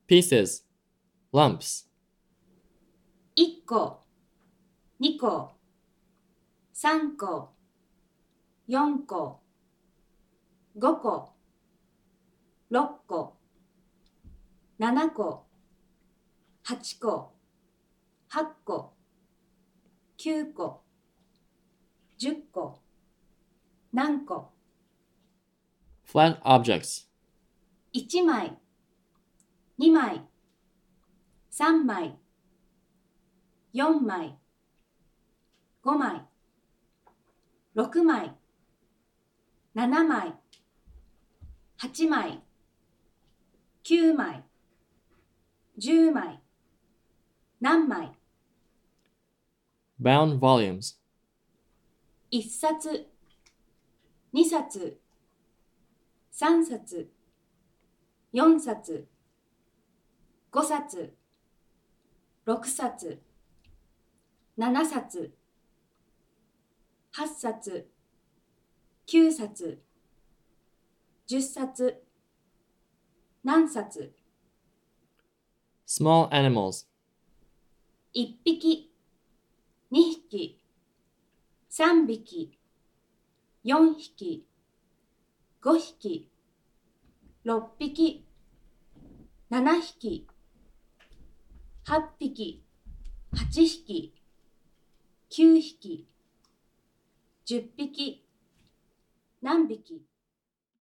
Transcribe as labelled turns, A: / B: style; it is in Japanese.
A: pieces, lumps,
B: 1個、2個、3個、4個、5個、6個、7個、8個、8個、9個、10個、何個、
A: flat objects,
B: 1枚、2枚、3枚、4枚、5枚、6枚、7枚、8枚、9枚、10枚、何枚、
A: bound volumes,
B: 1冊、2冊、3冊、4冊、5冊、6冊、7冊、8冊、9冊、10冊、何冊、
A: small animals,
B: 1匹、2匹、3匹、4匹、5匹、6匹、7匹、8匹、8匹、9匹、10匹、何匹。